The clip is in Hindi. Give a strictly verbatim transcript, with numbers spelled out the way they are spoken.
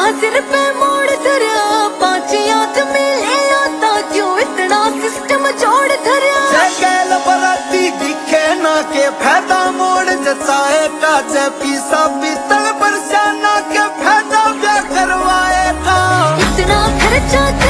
सिर पे मोड़ धरिया पांचिया च मिले आता क्यों इतना सिस्टम जोड़ धरिया जगल बराती दिखे ना के फायदा मोड़ जचाए का जय पीसा पीतल बरसाना के फायदा क्या करवाएगा इतना खर्चा